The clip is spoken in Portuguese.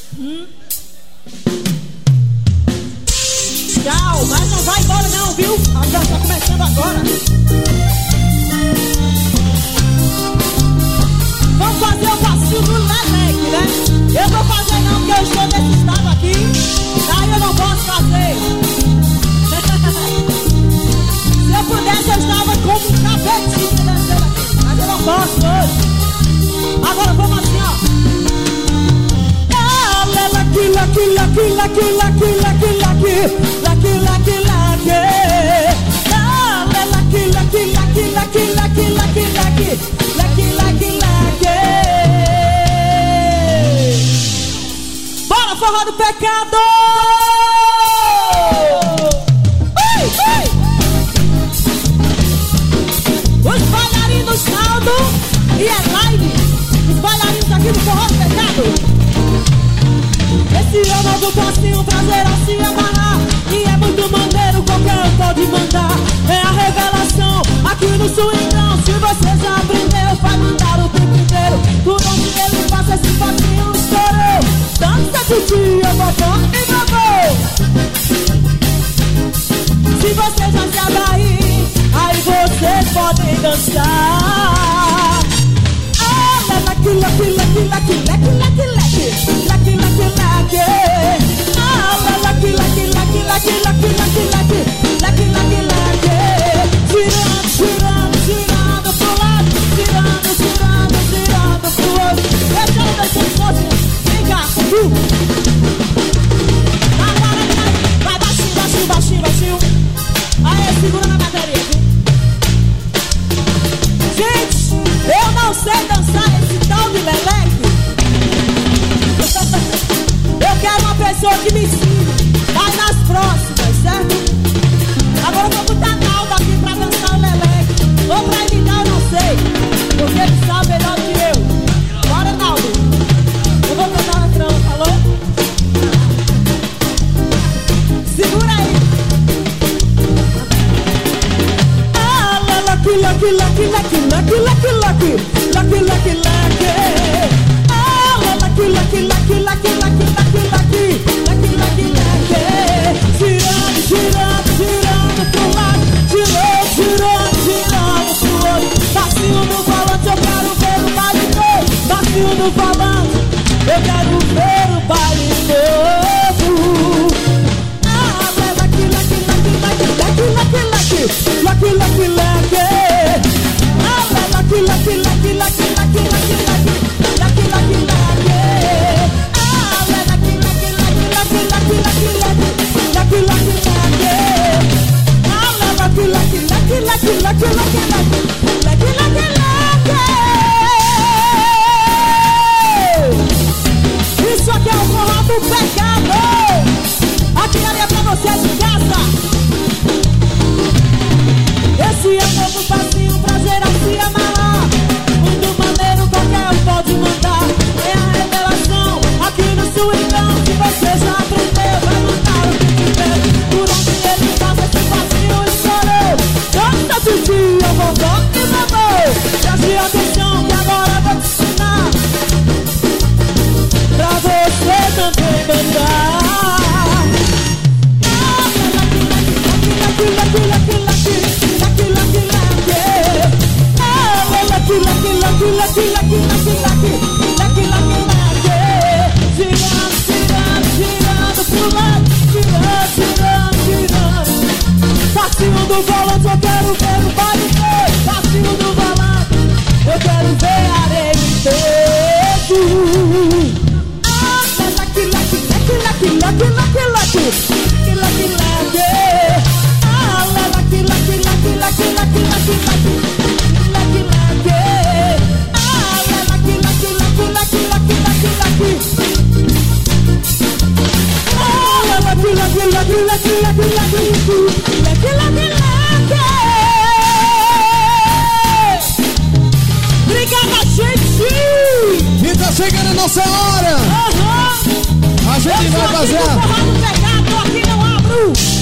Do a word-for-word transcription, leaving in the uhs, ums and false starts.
Hum. Tchau, mas não vai embora não, viu? A festa tá começando agora. Vamos fazer o passinho do Leleque, né? Eu vou fazer não, porque eu estou nesse estado aqui. Daí eu não posso fazer. Se eu pudesse, eu estava como um capetinho descendo aqui. Mas eu não posso hoje. Agora vamos assim, ó. Lucky, lucky, lucky, lucky, lucky, lucky, lucky, lucky, lucky, lucky. Ah, lucky, lucky, lucky, lucky, lucky, lucky, lucky, lucky, lucky, lucky. Bora, forró do pecado! Ui, ui. Os bailarinos saldo e é live. Os bailarinos aqui do forró do pecado. Esse é o novo passinho, prazer a se amarrar. E é muito maneiro, qualquer um pode mandar. É a revelação aqui no swingão. Se você já aprendeu, vai mandar o tempo inteiro. Por onde ele passa, esse passinho estourou. Dança de dia, vovó e vovô. Se você já sabe aí, aí vocês podem dançar. Ah, lucky, lucky, lucky, lucky, lucky, lucky, lucky. Lucky, lucky, lucky. Ah, lucky, lucky, lucky, lucky, lucky, lucky, lucky, lucky, lucky, lucky. Girando, girando, girando pro lado, girando, girando, girando pro outro. Deixando, deixando sozinho. Vem cá, uh. Vai, vai, vai, vai baixinho, baixinho, baixinho, baixinho. Aê, segura na bateria, viu? Gente, eu não sei dançar esse tal de Leleque. Eu quero uma pessoa que me ensine. Vai nas próximas, certo? Agora eu vou botar Naldo aqui pra dançar o Leleque. Ou pra imitar, eu não sei, porque ele sabe melhor que eu. Bora, Naldo. Eu vou cantar o refrão, falou? Segura aí. Ah, lucky, lucky, lucky, lucky, lucky, lucky, lucky, lucky, lucky, lucky. Ah, lucky, lucky, lucky, lucky, lucky, lucky, lucky, lucky, lucky, lucky. Girando, girando, girando pro lado, girando, girando, girando pro outro. Passinho no volante, eu quero ver o baile novo. Passinho no volante, eu quero ver o baile novo. Ah, lucky, lucky, lucky, lucky, lucky, lucky, lucky, lucky, lucky, lucky. Ah, lucky, lucky, lucky, lucky, lucky, lucky, lucky, lucky, lucky, lucky. Ah, lucky, lucky, lucky, lucky, lucky, lucky, lucky, lucky, lucky, lucky. Ah, lucky, lucky, lucky, lucky, lucky, lucky, lucky, lucky, lucky, lucky. Isso aqui é o forró do pecado. Aqui é pra vocês em casa. Esse é o novo passinho, prazer a se amarrar. Muito maneiro, qualquer um pode mandar. É a revelação aqui no swingão. Se você já aprendeu, vai mandar o tempo inteiro. Por onde ele passa, esse passinho estourou. Dança de dia, vovó e vovô. Preste atenção que agora eu vou te ensinar, pra você também dançar. Ah, lucky, lucky, lucky, lucky, lucky, lucky, lucky, lucky. Ah, lucky, lucky, lucky, lucky, lucky, lucky, lucky, lucky, lucky, lucky. Girando, girando, girando pro lado, girando, girando, girando. Passinho do volante, eu quero ver o baile todo. Passinho do volante, eu quero ver a areia todo. Ah, lucky, lucky, lucky, lucky, lucky, lucky, lucky, lucky, lucky, lucky. Ah, lucky, lucky, lucky, lucky, lucky, lucky, lucky, lucky, lucky. Ah, lucky, lucky, lucky, lucky, lucky, lucky, lucky. Ah, lucky, lucky, lucky, lucky, lucky, lucky, lucky, lucky, lucky. Obrigada, gente! E tá chegando a nossa hora! Uhum. A gente eu vai fazer. Eu sou aqui do forró do pecado, aqui não abro.